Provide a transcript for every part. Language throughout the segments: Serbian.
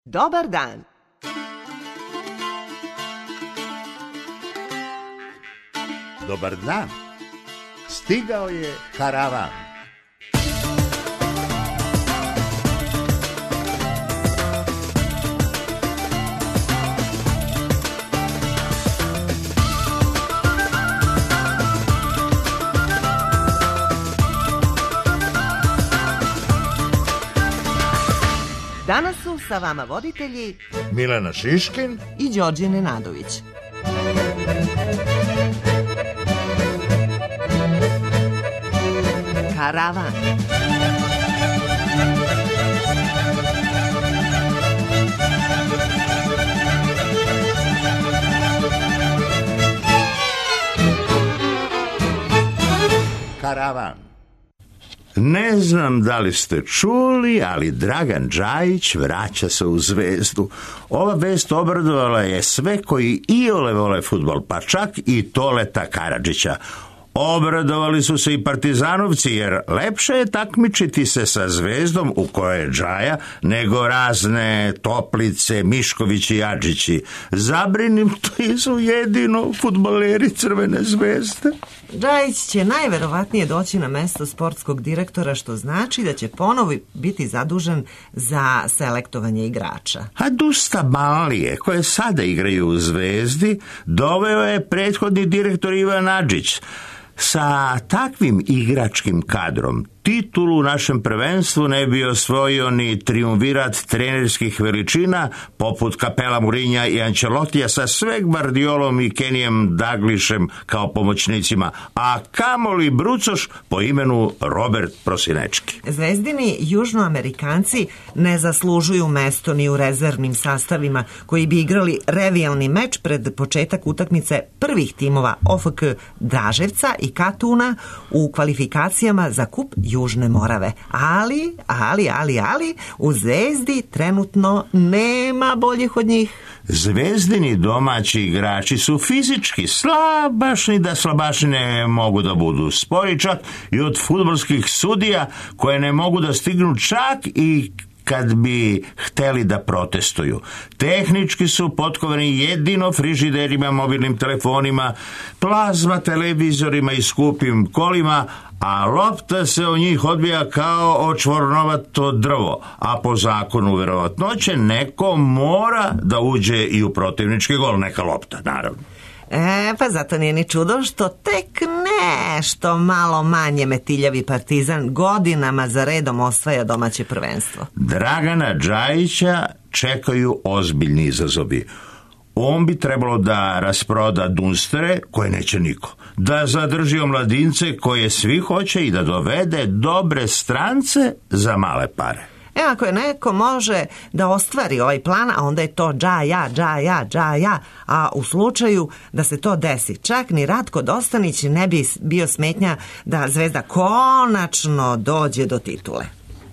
Dobar dan. Dobar dan. Stigao je karavan. Danas su sa vama voditelji Milena Šiškin i Đorđe Nenadović. Karavan. Karavan. Ne znam da li ste čuli, ali Dragan Džajić vraća se u Zvezdu. Ova vest obradovala je sve koji iole vole fudbal, pa čak i Toleta Karadžića. Obradovali su se i partizanovci, jer lepše je takmičiti se sa Zvezdom u kojoj je Džaja, nego razne Toplice, Miškovići i Adžići. Zabrinuti su jedino fudbaleri Crvene Zvezde. Džajić će najverovatnije doći na mesto sportskog direktora, što znači da će ponovo biti zadužen za selektovanje igrača. A Dusta Balije, koje sada igraju u Zvezdi, doveo je prethodni direktor Ivan Adžić. Sa takvim igračkim kadrom titulu u našem prvenstvu ne bi osvojio ni triumvirat trenerskih veličina poput Kapela, Murinja i Ancelotija sa sve Gvardiolom i Kenijem Daglišem kao pomoćnicima, a kamoli brucoš po imenu Robert Prosinečki. Zvezdini južnoamerikanci ne zaslužuju mesto ni u rezervnim sastavima koji bi igrali revijalni meč pred početak utakmice prvih timova OFK Draževca i Katuna u kvalifikacijama za kup Južne Morave. Ali, u Zvezdi trenutno nema boljih od njih. Zvezdini domaći igrači su fizički slabašni da slabašine mogu da budu. Spori čak i od fudbalskih sudija koje ne mogu da stignu čak i kad bi hteli da protestuju. Tehnički su potkovani jedino frižiderima, mobilnim telefonima, plazma televizorima i skupim kolima, a lopta se od njih odbija kao očvornovato drvo, a po zakonu verovatnoće neko mora da uđe i u protivnički gol, neka lopta, naravno. Pa zato nije ni čudo što tek nešto malo manje metiljavi Partizan godinama za redom osvaja domaće prvenstvo. Dragana Džajića čekaju ozbiljni izazovi. On bi trebalo da rasproda Dunstere, koje neće niko, da zadrži omladince koje svi hoće i da dovede dobre strance za male pare. Ako je neko može da ostvari ovaj plan, a onda je to Džaja, a u slučaju da se to desi, čak ni Ratko Dostanić ne bi bio smetnja da Zvezda konačno dođe do titule.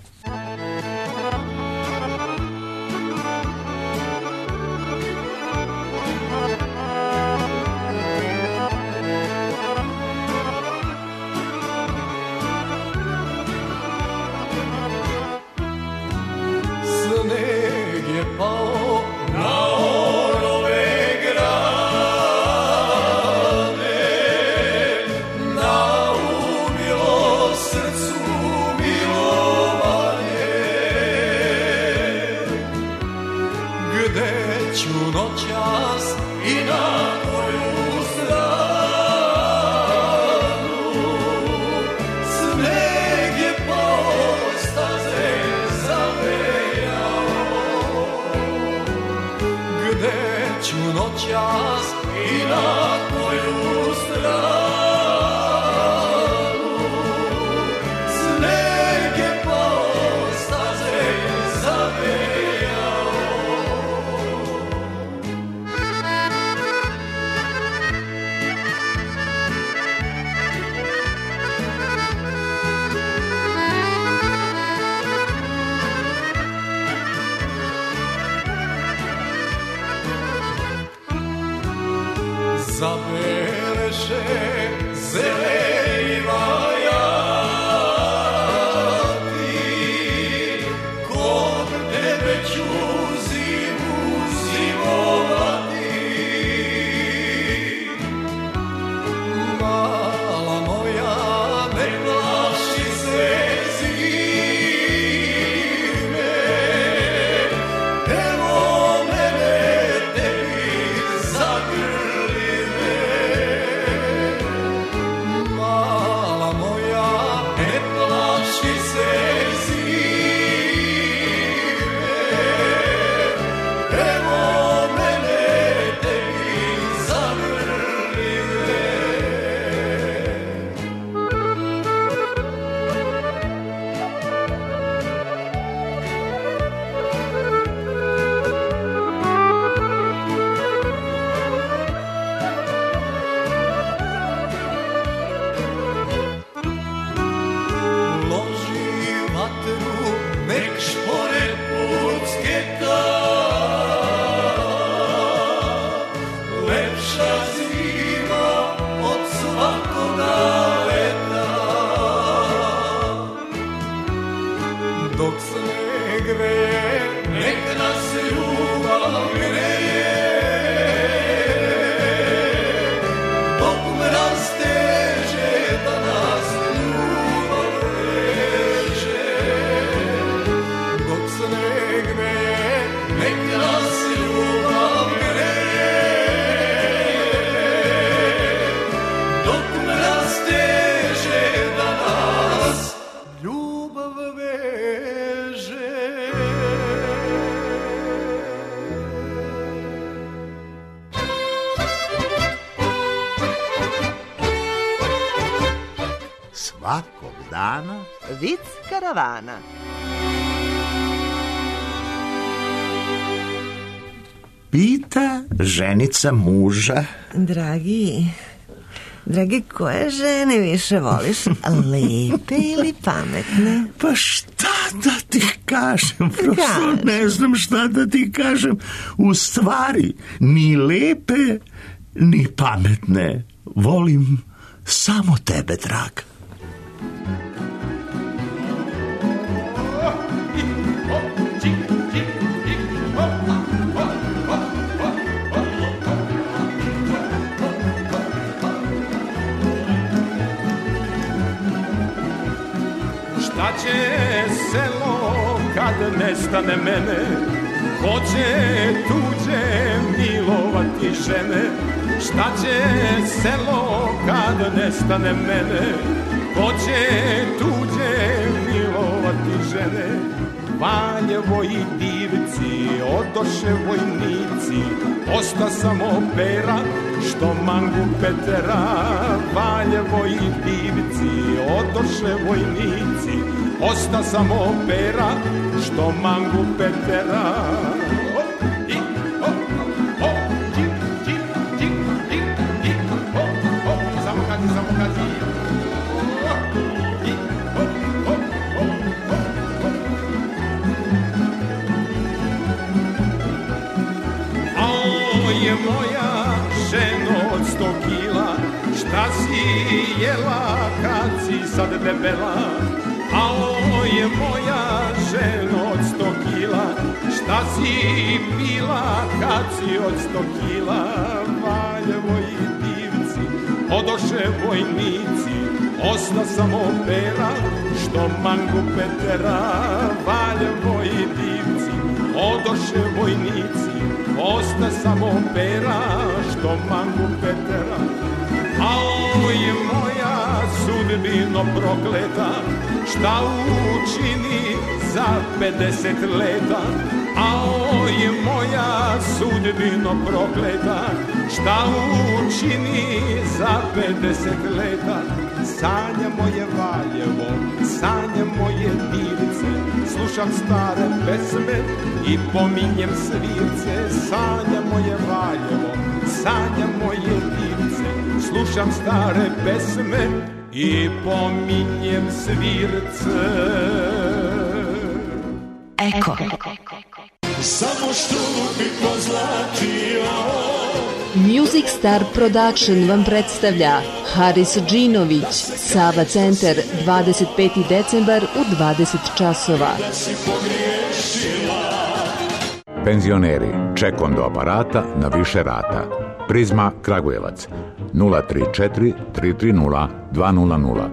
Zabeleše zeleniva jati, kod tebe ću zimati. Svakog dana Vic karavana. pita ženica muža. Dragi, koje žene više voliš? Lepe ili pametne? Pa šta da ti kažem, prosto ne znam šta da ti kažem. U stvari, ni lepe, ni pametne. Volim samo tebe, draga. Šta će selo kad nestane mene, ko će tuđe milovati žene? Šta će selo kad nestane mene, ko će tuđe milovati žene? Valjevo i divci, odoše vojnici, osta samo pera što mangu Petera. Valjevo i divci, odoše vojnici, osta samo pera što mangu Petera. Je moja ženo od 100 kila, šta si jela kad si sad debela? A o je moja ženo od 100 kila, šta si pila kad si od 100 kila? Valjevo i divci, odoše vojnici, osta samo pera što mangu Petera. Valjevo i divci, odoše vojnici, osta samo pera što mangu Petera. A o je moja sudbino prokleta, šta učini za 50 leta? A o je moja sudbino prokleta, šta učini za 50 leta? Sanja moje Valjevo, sanja moje divice, slušam stare pesme i pominjem svirce. Sanja moje Valjevo, sanja moje divice, slušam stare pesme i pominjem svirce. Eko. Samo što bi pozlatio. Music Star Production vam predstavlja Haris Džinović, Sava Centar, 25. decembar u 20 časova. Penzioneri, ček onda aparata na više rata. Prizma Kragujevac, 034 330 200.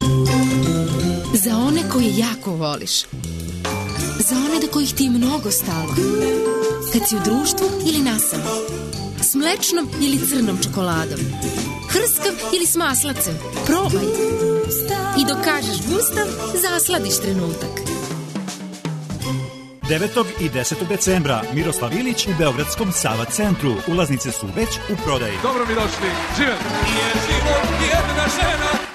Za one koje jako voliš. Za one do kojih ti je mnogo stalo. Kad si u društvu ili nasamo. S mlečnom ili crnom čokoladom. Hrskav ili s maslacem. Probaj. I dok kažeš gustav, zasladiš trenutak. 9. i 10. decembra Miroslav Ilić u Beogradskom Sava Centru. Ulaznice su već u prodaji. Dobro mi došli, živjeli. Je život jedna žena.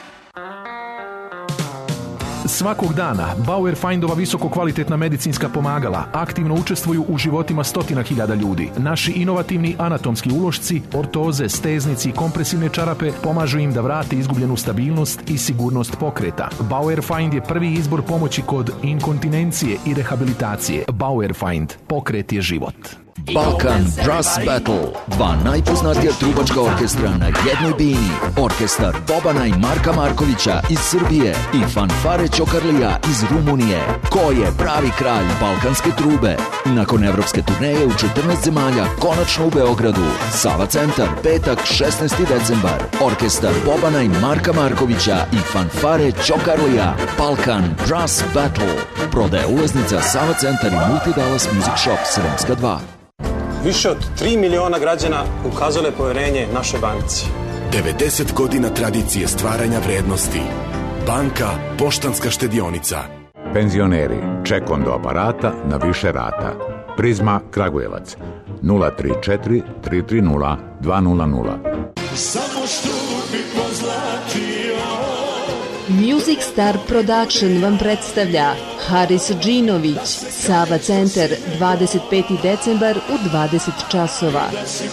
Svakog dana Bauer Findova visoko kvalitetna medicinska pomagala aktivno učestvuju u životima stotina hiljada ljudi. Naši inovativni anatomski ulošci, ortoze, steznici i kompresivne čarape pomažu im da vrate izgubljenu stabilnost i sigurnost pokreta. Bauer Find je prvi izbor pomoći kod inkontinencije i rehabilitacije. Bauer Find, pokret je život. Balkan Brass Battle, dva najpoznatija trubačka orkestra na jednoj bini. Orkestar Bobana i Marka Markovića iz Srbije i Fanfare Ćokarlija iz Rumunije. Ko je pravi kralj balkanske trube? Nakon evropske turneje u 14 zemalja, konačno u Beogradu. Sava centar, petak, 16. decembar. Orkestar Bobana i Marka Markovića i Fanfare Ćokarlija. Balkan Brass Battle. Prodaje ulaznica Sava centar i Multidalas Music Shop Sremska 2. Više od 3 miliona građana ukazalo je poverenje našoj banci. 90 godina tradicije stvaranja vrednosti. Banka Poštanska štedionica. Penzioneri, ček do aparata na više rata. Prizma Kragujevac 034 330 200. Samo što bi pozlatio. Music Star Production vam predstavlja Haris Džinović, Sava centar, 25. decembar u 20 časova.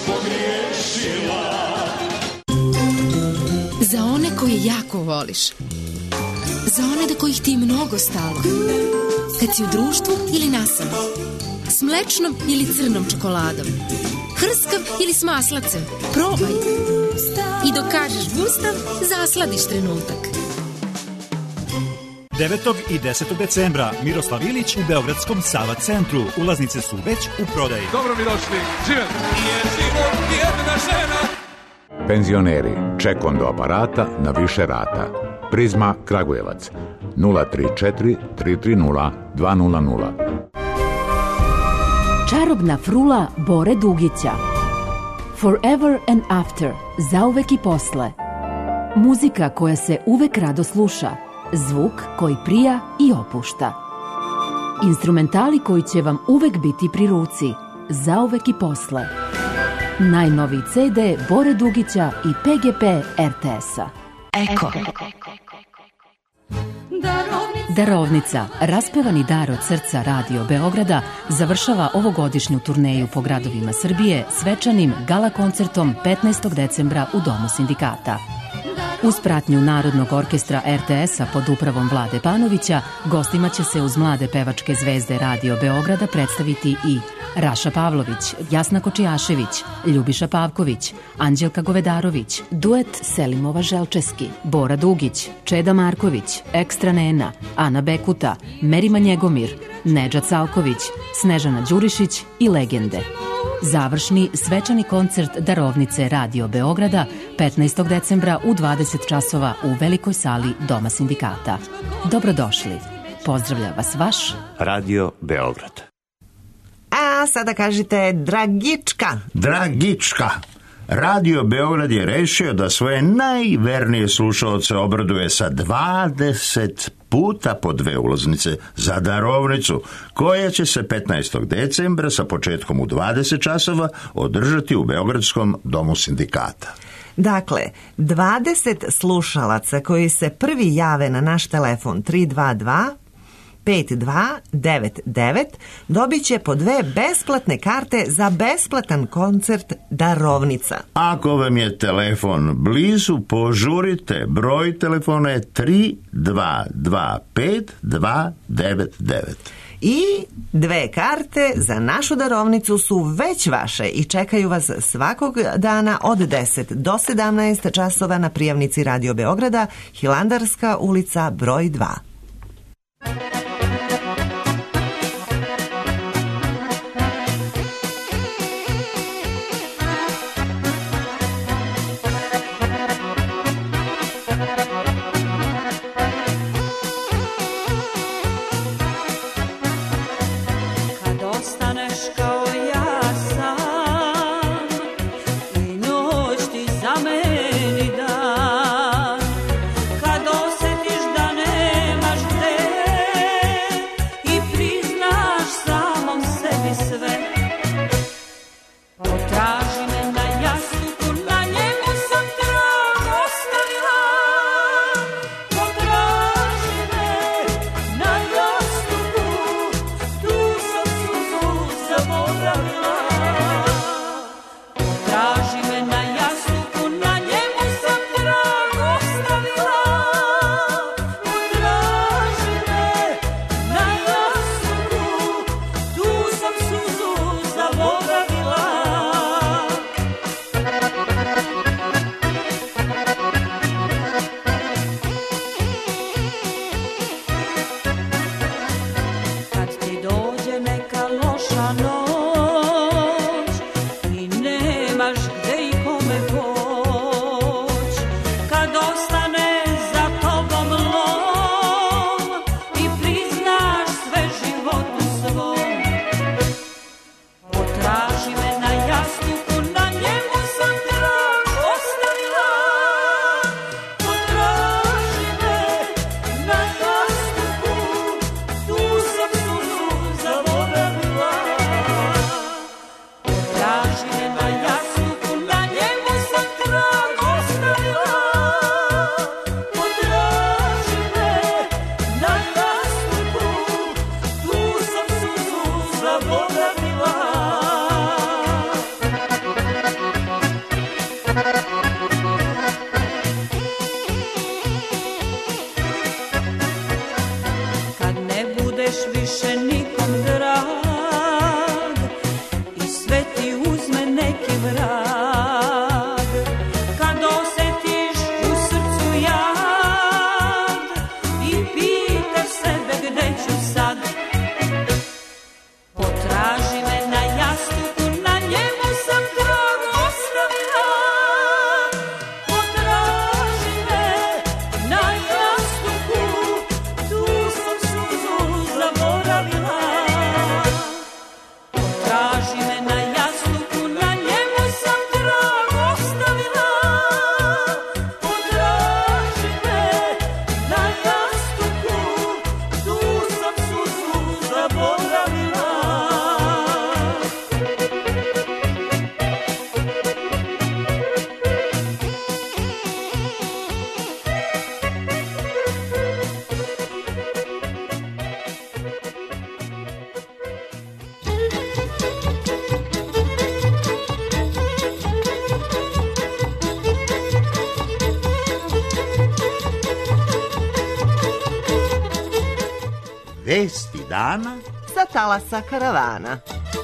Za one koje jako voliš. Za one do kojih ti je mnogo stalo. Kad si u društvu ili nasamo. S mlečnom ili crnom čokoladom. Hrskav ili s maslacem. Probaj. I dok kažeš gustav, zasladiš trenutak. 9. i 10. decembra Miroslav Ilić u Beogradskom Sava centru. Ulaznice su već u prodaji. Dobro mi došli, živjeli. Je život jedna žena. Penzioneri, ček do aparata na više rata. Prizma Kragujevac 034 330 200. Čarobna frula Bore Dugića. Forever and After, zauvek i posle. Muzika koja se uvek rado sluša. Zvuk koji prija i opušta. Instrumentali koji će vam uvek biti pri ruci. Zauvek i posle. Najnoviji CD Bore Dugića i PGP RTS-a. Eko. Darovnica, raspevani dar od srca Radio Beograda, završava ovogodišnju turneju po gradovima Srbije svečanim gala koncertom 15. decembra u Domu sindikata. Uz pratnju Narodnog orkestra RTS-a pod upravom Vlade Panovića, gostima će se uz mlade pevačke zvezde Radio Beograda predstaviti i Raša Pavlović, Jasna Kočijašević, Ljubiša Pavković, Anđelka Govedarović, duet Selimova Želčeski, Bora Dugić, Čeda Marković, Ekstra Nena, Ana Bekuta, Merima Njegomir, Nedžad Salković, Snežana Đurišić i legende. Završni svečani koncert Darovnice Radio Beograda 15. decembra u 20 časova u velikoj sali Doma sindikata. Dobrodošli. Pozdravlja vas vaš Radio Beograd. A sada kažite Dragička. Dragička. Radio Beograd je rešio da svoje najvernije slušalce obraduje sa 20 puta po 2 ulaznice za darovnicu, koja će se 15. decembra sa početkom u 20 časova održati u Beogradskom Domu sindikata. Dakle, 20 slušalaca koji se prvi jave na naš telefon 322-5299 dobit će po 2 besplatne karte za besplatan koncert Darovnica. Ako vam je telefon blizu, požurite. Broj telefona je 3225299. I 2 karte za našu darovnicu su već vaše i čekaju vas svakog dana od 10 do 17 časova na prijavnici Radio Beograda, Hilandarska ulica broj 2. Kad osjetiš da nemaš gde Vesti dana sa talasa karavana.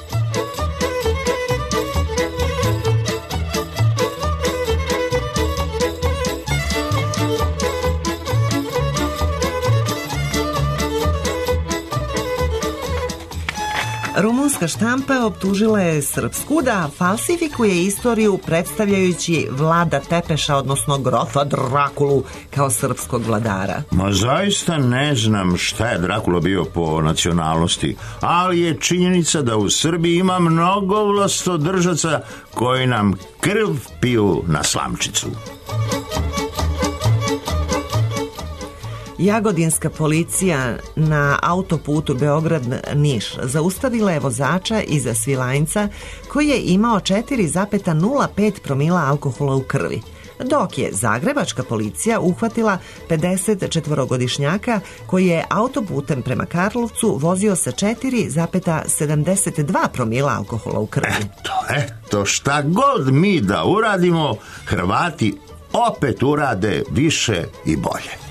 Rumunska štampa optužila je srpsku da falsifikuje istoriju predstavljajući Vlada Tepeša, odnosno grofa Drakulu, kao srpskog vladara. Ma zaista ne znam šta je Drakula bio po nacionalnosti, ali je činjenica da u Srbiji ima mnogo vlastodržaca koji nam krv piju na slamčicu. Jagodinska policija na autoputu Beograd-Niš zaustavila je vozača iza Svilajnca koji je imao 4,05 promila alkohola u krvi, dok je zagrebačka policija uhvatila 54-godišnjaka koji je autoputem prema Karlovcu vozio sa 4,72 promila alkohola u krvi. Eto, šta god mi da uradimo, Hrvati opet urade više i bolje.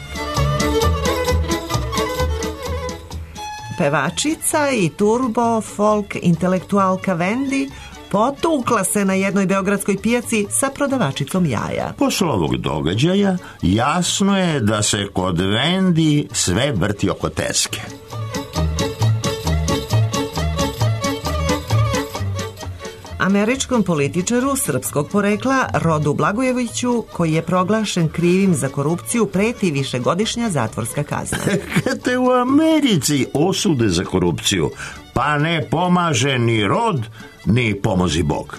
Pevačica i turbo folk intelektualka Vendi potukla se na jednoj beogradskoj pijaci sa prodavačicom jaja. Posle ovog događaja jasno je da se kod Vendi sve vrti oko teske. Američkom političaru srpskog porekla Rodu Blagojeviću, koji je proglašen krivim za korupciju, preti višegodišnja zatvorska kazna. Kad te u Americi osude za korupciju, pa ne pomaže ni rod, ni pomozi Bog.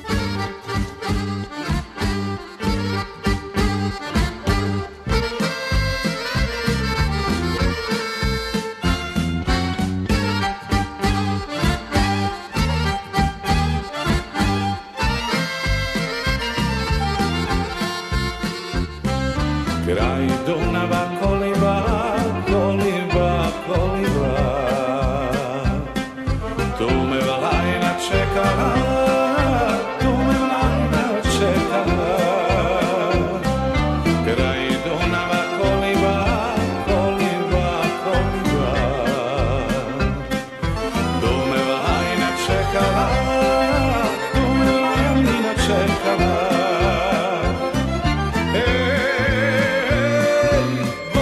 Kraj Dunava koliba, koliba, koliba. Tu me Vlajna čekala, tu me Vlajna čekala. Kraj Dunava koliba, koliba, koliba. Tu me Vlajna čekala, tu me Vlajna čekala.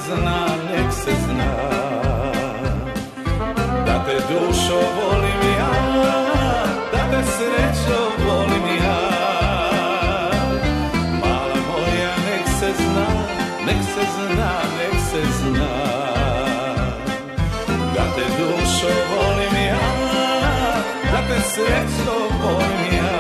zna, nek se zna, da te dušo volim ja, da te srećo volim ja. Mala moja, nek se zna, nek se zna, nek se zna, da te dušo volim ja, da te srećo volim ja.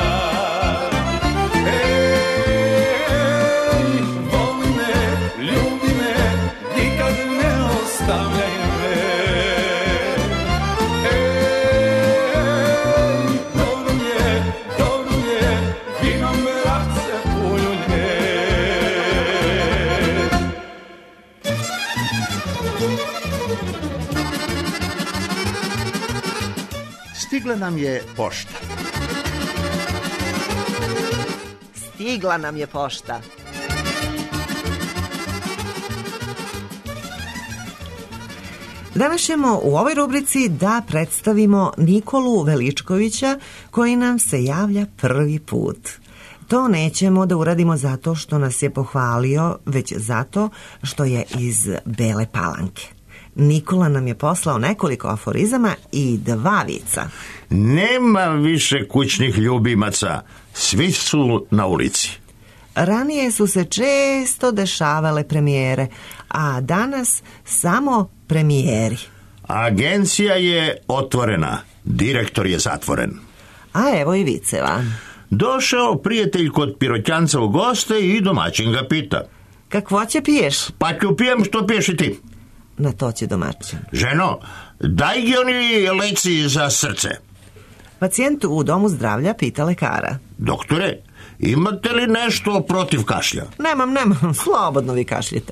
Stigla nam je pošta. Stigla nam je pošta. Danas ćemo u ovoj rubrici da predstavimo Nikolu Veličkovića koji nam se javlja prvi put. To nećemo da uradimo zato što nas je pohvalio, već zato što je iz Bele Palanke. Nikola nam je poslao nekoliko aforizama i 2 vica. Nema više kućnih ljubimaca, svi su na ulici. Ranije su se često dešavale premijere, a danas samo premijeri. Agencija je otvorena, direktor je zatvoren. A evo i viceva. Došao prijatelj kod Pirotjanca u goste i domaćin ga pita: kakvo će piješ? Pa ću pijem što piješ i ti. Na to će domaćin: ženo, daj gi oni leci za srce. Pacijent u domu zdravlja pita lekara: doktore, imate li nešto protiv kašlja? Nemam, slobodno vi kašljite.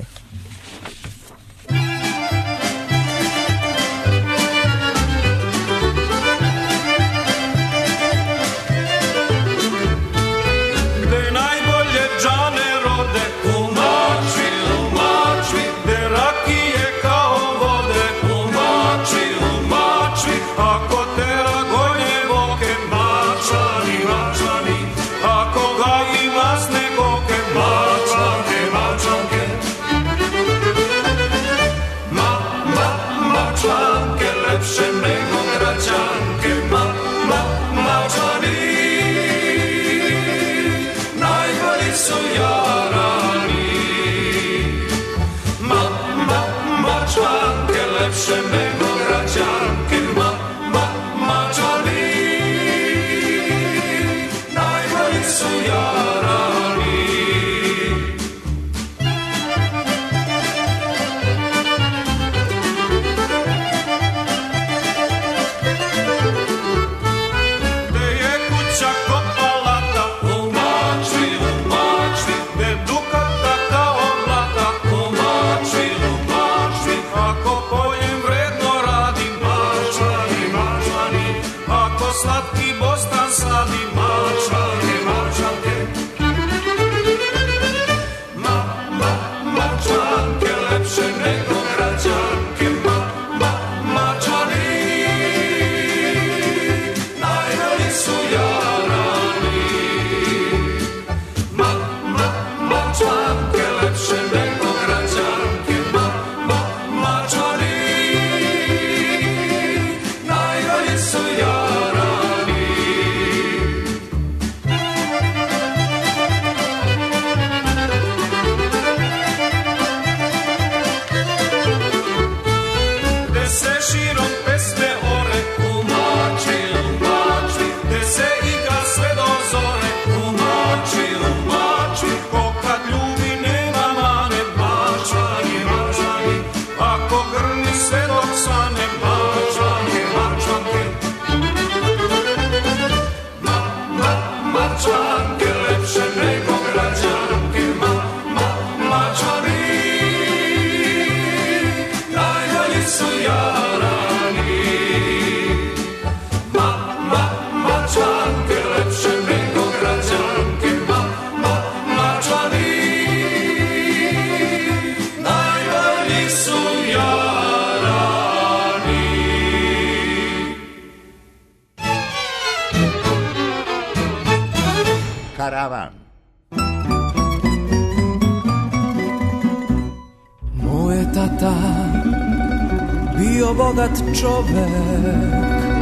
Karavan. Moj je tata bio bogat čovek,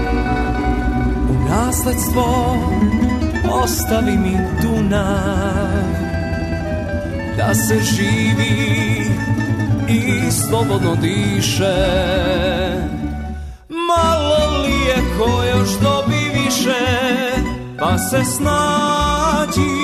u nasledstvo ostavi mi Dunav, da se živi i slobodno diše. Malo li je ko još dobi više, pa se snađi,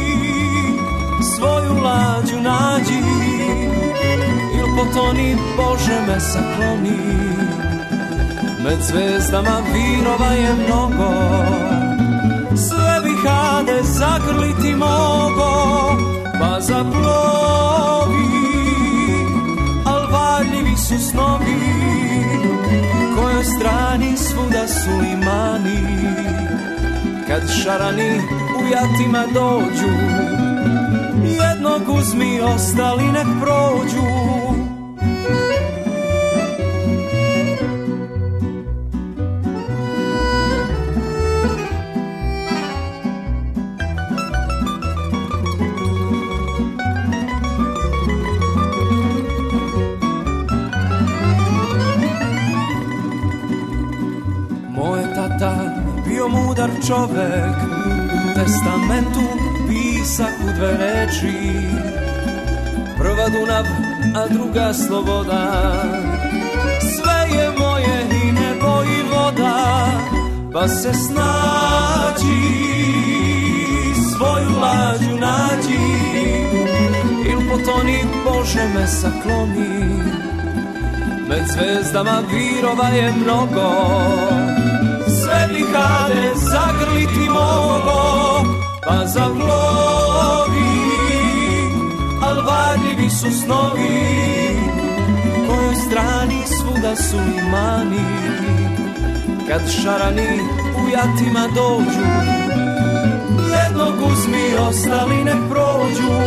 svoju lađu nađi, il potoni, Bože me sakloni. Med zvezdama virova je mnogo, sve bi Hade zagrliti mogo, pa zaplovi, al varljivi su snovi, kojoj strani svuda su imani. Kad šarani u jatima dođu, jednog uzmi, ostali nek prođu. Mudar čovek, u testamentu pisak u dve reči, prva Dunav, a druga sloboda. Sve je moje i nebo i voda, pa se snađi, svoju lađu nađi, il potoni, Bože me sakloni. Med zvezdama virova je mnogo, sve bi Hade zagrliti mogo, pa zaplovi, al varljivi su snovi, kojoj strani svuda su imani. Kad šarani u jatima dođu, jednog uzmi, ostali nek prođu.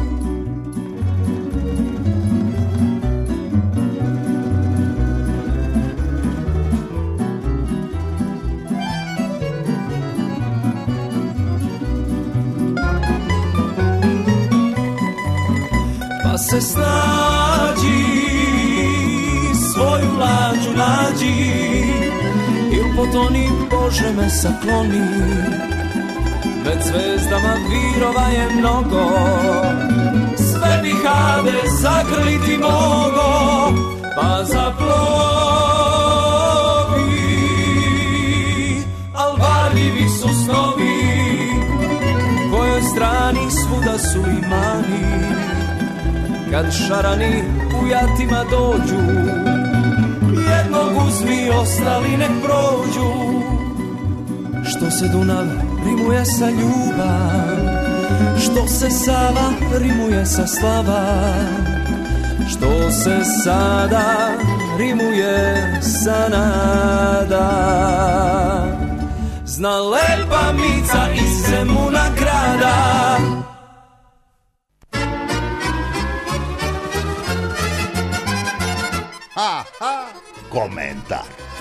Se snađi, svoju lađu nađi, il potoni, Bože me sakloni. Med zvezdama virova je mnogo, sve bi Hade zagrliti mogo, pa zaplovi, al varljivi su snovi, kojoj strani svuda su imani. Kad šarani u jatima dođu, jednog uzmi, ostali nek prođu. Što se Dunav rimuje sa ljubav, što se Sava rimuje sa slava, što se sada rimuje sa nada. Zna lepa Mica iz Zemuna grada, komentar.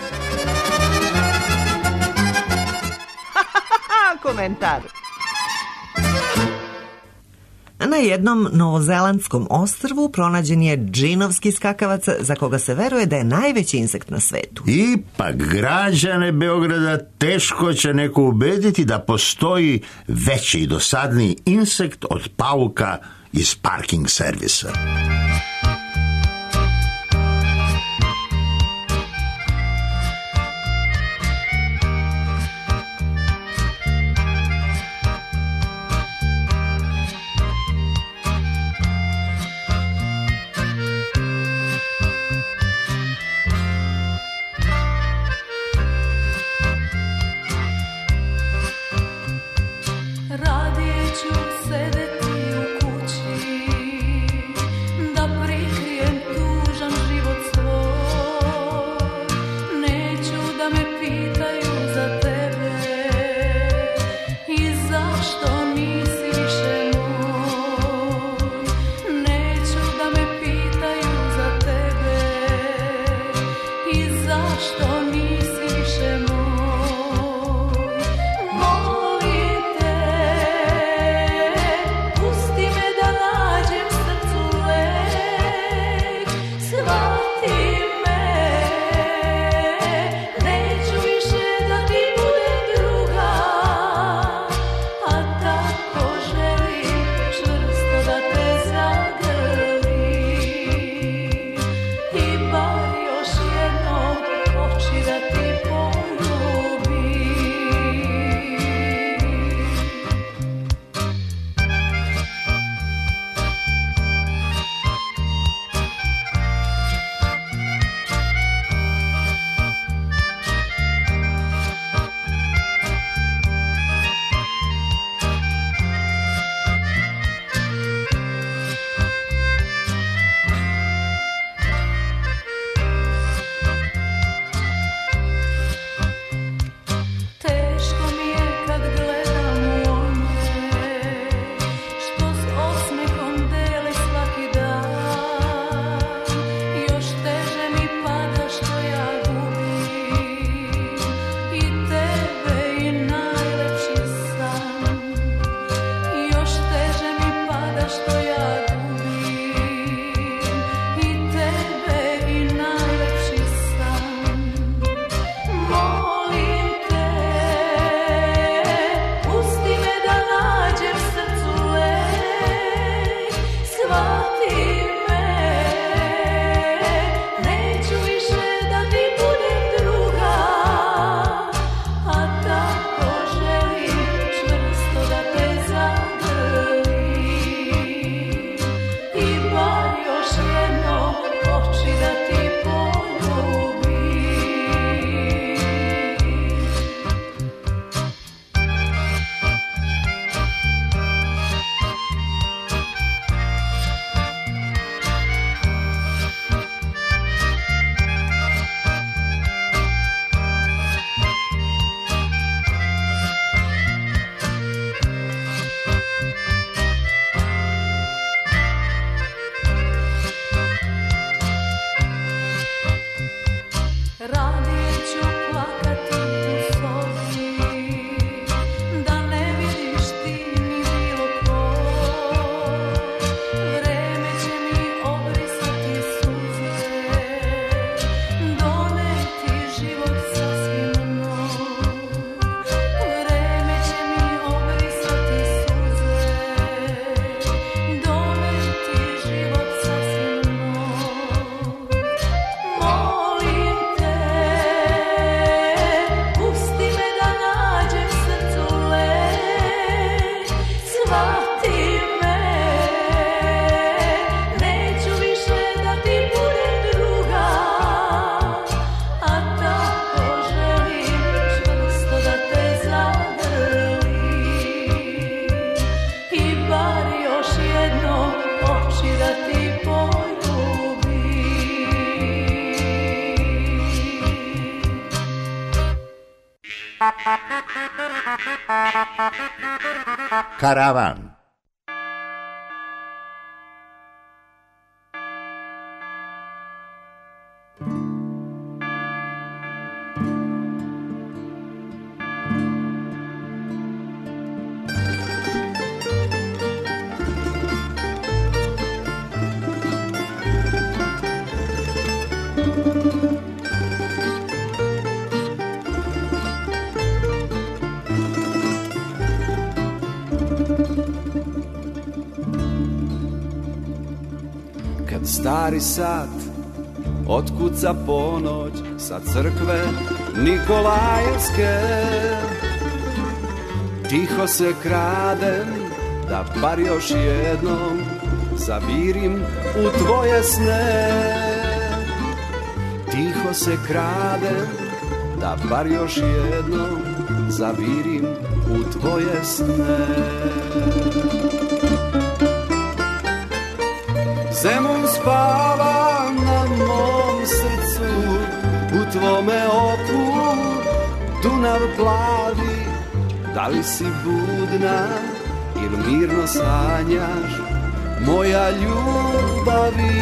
Komentar. Na jednom novozelandskom ostrvu pronađen je džinovski skakavac za koga se veruje da je najveći insekt na svetu. Ipak građane Beograda teško će neko ubediti da postoji veći i dosadniji insekt od pauka iz parking servisa. Radije ću sedeti u kući, da Karavan. Stari sat otkuca ponoć sa crkve Nikolajevske. Tiho se kradem da bar još jednom zavirim u tvoje sne. Tiho se kradem da bar još jednom zavirim u tvoje sne. Zemun spava na mom srcu, u tvome oku Dunav plavi. Da li si budna ili mirno sanjaš, moja ljubavi?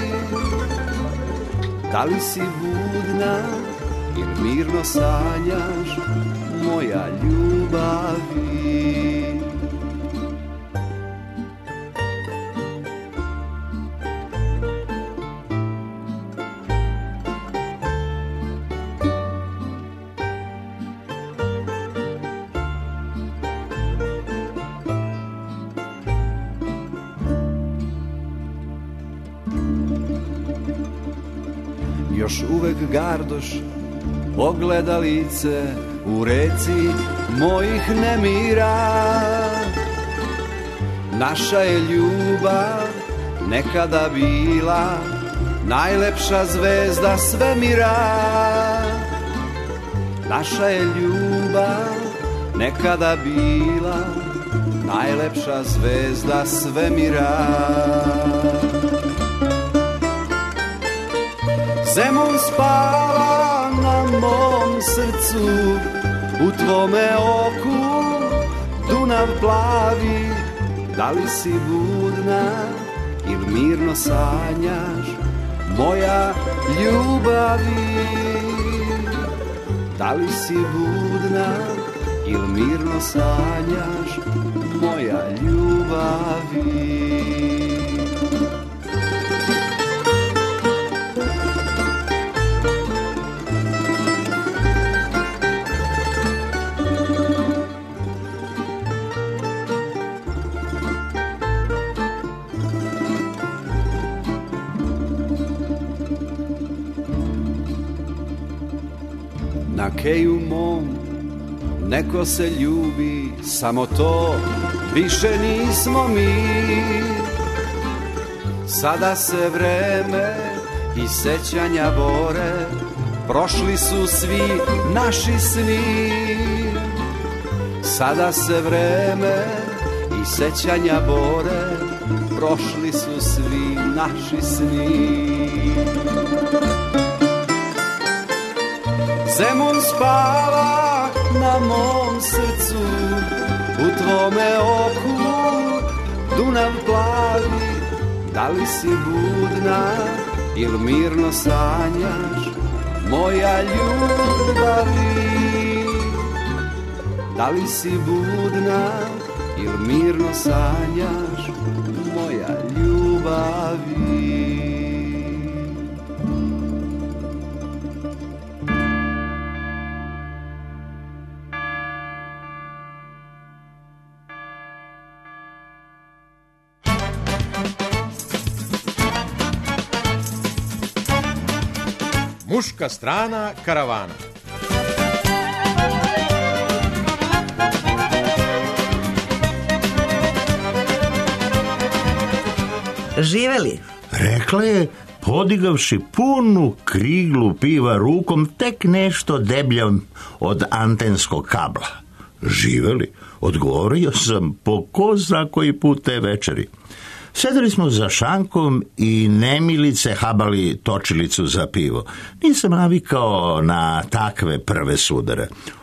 Da li si budna ili mirno sanjaš, moja ljubavi? Još uvek gardoš ogledalice u reci mojih nemira. Naša je ljubav nekada bila najlepša zvezda svemira. Naša je ljubav nekada bila najlepša zvezda svemira. Zemun spava na mom srcu, u tvome oku Dunav plavi. Da li si budna ili mirno sanjaš, moja ljubavi? Da li si budna ili mirno sanjaš, moja ljubavi? Na keju mom neko se ljubi, samo to više nismo mi. Sada se vreme i sećanja bore, prošli su svi naši sni. Sada se vreme i sećanja bore, prošli su svi naši sni. Zemun spava na mom srcu, u tvome oku Dunav plavi. Da li si budna ili mirno sanjaš, moja ljubavi? Da li si budna ili mirno sanjaš, moja ljubavi? Muška strana karavana. Živeli? Rekla je, podigavši punu kriglu piva rukom, tek nešto debljom od antenskog kabla. Živeli? Odgovorio sam po ko zna koji put te večeri. Sedeli smo za šankom i nemilice habali točilicu za pivo. Nisam navikao na takve prve sudare.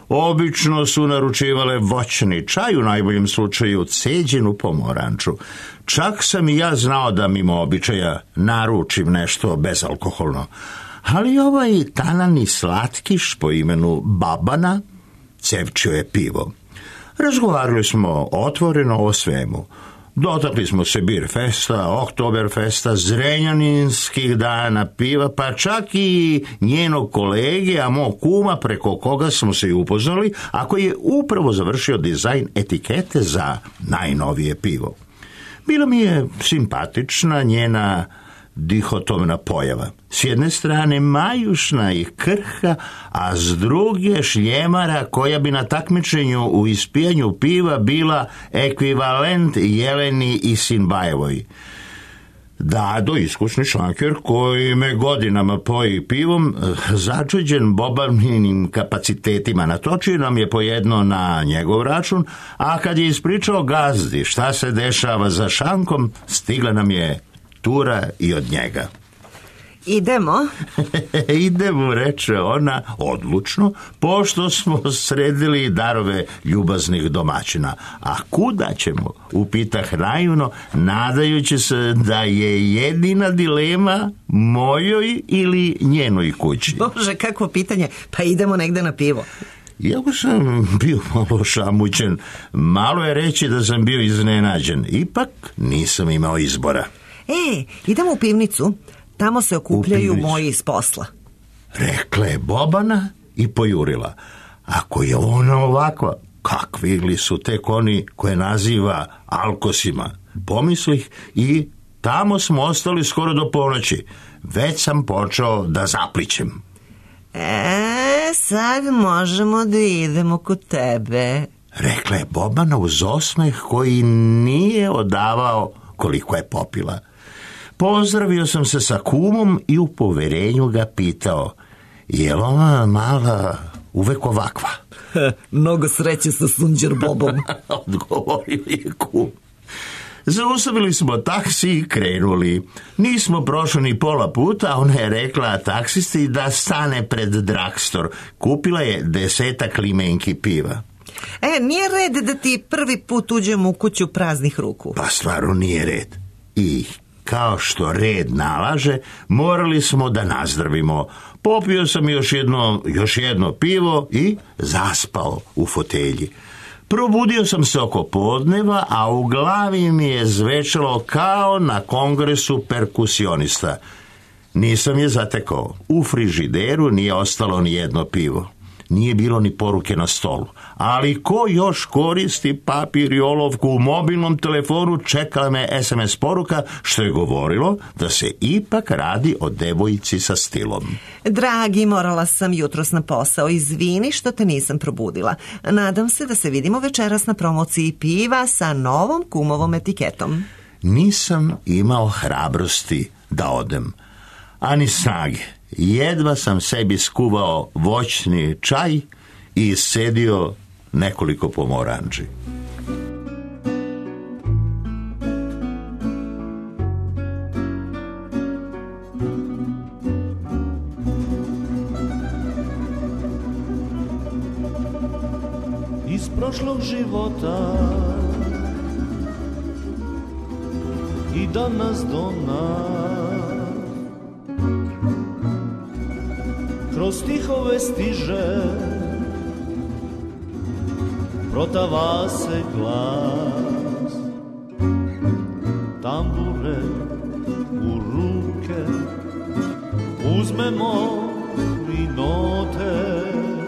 Obično su naručivale voćni čaj, u najboljem slučaju ceđenu pomoranču. Čak sam i ja znao da mimo običaja naručim nešto bezalkoholno. Ali ovaj tanani slatkiš po imenu Babana cevčio je pivo. Razgovarali smo otvoreno o svemu. Dotakli smo se bir festa, oktoberfesta, zrenjaninskih dana piva, pa čak i njenog kolege, a mog kuma preko koga smo se i upoznali, a koji je upravo završio dizajn etikete za najnovije pivo. Bila mi je simpatična njena dihotomna pojava. S jedne strane majušna i krha, a s druge šljemara koja bi na takmičenju u ispijanju piva bila ekvivalent Jeleni i Sinbajevoj. Dado, iskusni šlanker koji me godinama poji pivom, začuđen Bobaninim kapacitetima natočio nam je po jedno na njegov račun, a kad je ispričao gazdi šta se dešava za šankom, stigla nam je tura i od njega. Idemo? Idemo, reče ona odlučno, pošto smo sredili darove ljubaznih domaćina. A kuda ćemo? Upitah naivno, nadajući se da je jedina dilema mojoj ili njenoj kući. Bože, kakvo pitanje, pa idemo negde na pivo. Iako sam bio malo šamućen, malo je reći da sam bio iznenađen. Ipak nisam imao izbora. Idemo u pivnicu. Tamo se okupljaju moji iz posla. Rekla je Bobana i pojurila. Ako je ona ovakva, kakvi li su tek oni koje naziva alkosima? Pomislih i tamo smo ostali skoro do ponoći. Već sam počeo da zaplićem. Sad možemo da idemo kod tebe, rekla je Bobana uz osmeh koji nije odavao koliko je popila. Pozdravio sam se sa kumom i u poverenju ga pitao, je li ona mala uvek ovakva? Mnogo sreće sa Sunđer Bobom, odgovorio je kum. Zaustavili smo taksi i krenuli. Nismo prošli ni pola puta, ona je rekla taksisti da stane pred dragstor. Kupila je 10 limenki piva. Nije red da ti prvi put uđem u kuću praznih ruku. Pa stvarno nije red. I kao što red nalaže, morali smo da nazdravimo. Popio sam još jedno pivo i zaspao u fotelji. Probudio sam se oko podneva, a u glavi mi je zvečalo kao na kongresu perkusionista. Nisam je zatekao. U frižideru nije ostalo ni jedno pivo. Nije bilo ni poruke na stolu. Ali ko još koristi papir i olovku u mobilnom telefonu, čekala me SMS poruka što je govorilo da se ipak radi o devojci sa stilom. Dragi, morala sam jutros na posao. Izvini što te nisam probudila. Nadam se da se vidimo večeras na promociji piva sa novom kumovom etiketom. Nisam imao hrabrosti da odem, ani snage. Jedva sam sebi skuvao voćni čaj i iscedio nekoliko pomoranči. Iz prošlog života i danas do nas kroz stihove stiže, protava se glas, tambure u ruke, uzmemo i note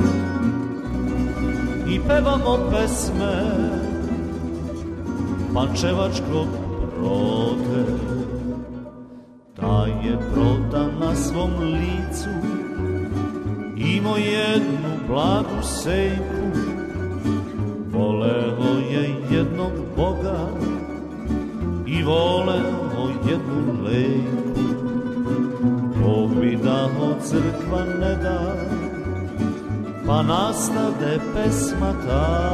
i pevamo pesme pančevačkog prote. Taj je prota na svom licu imao jednu blagu senku, voleo je jednog Boga i voleo jednu lejku. Bog bi dao, crkva ne da, pa nastade pesma ta.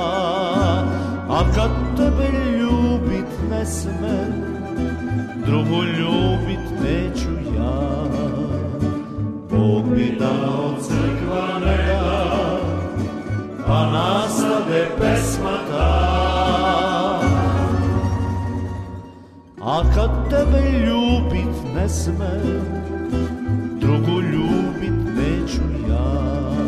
A kad tebe ljubit ne sme, drugu ljubit neću ja. Bog mi dao, crkva ne da, pa nastade pesma ta. A kad tebe ljubit ne sme, drugu ljubit neću ja.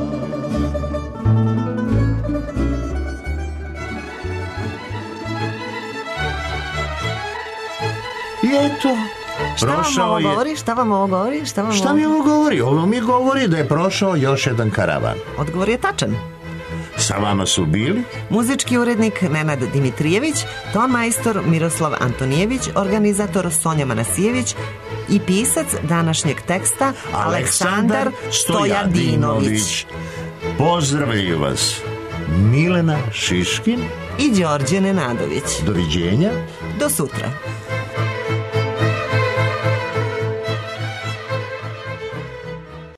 I eto, prošao je... Šta vam ovo govori? Šta mi ovo govori? Ovo mi govori da je prošao još jedan karavan. Odgovor je tačan. Sa vama su bili muzički urednik Nenad Dimitrijević, ton majstor Miroslav Antonijević, organizator Sonja Manasijević i pisac današnjeg teksta Aleksandar Stojadinović. Pozdravljaju vas Milena Šiškin i Đorđe Nenadović. Doviđenja. Do sutra.